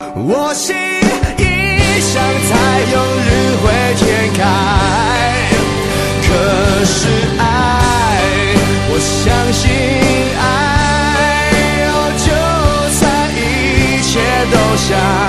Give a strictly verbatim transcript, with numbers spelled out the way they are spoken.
我心一想才有日会天开，可是爱，我相信爱，哦，就算一切都像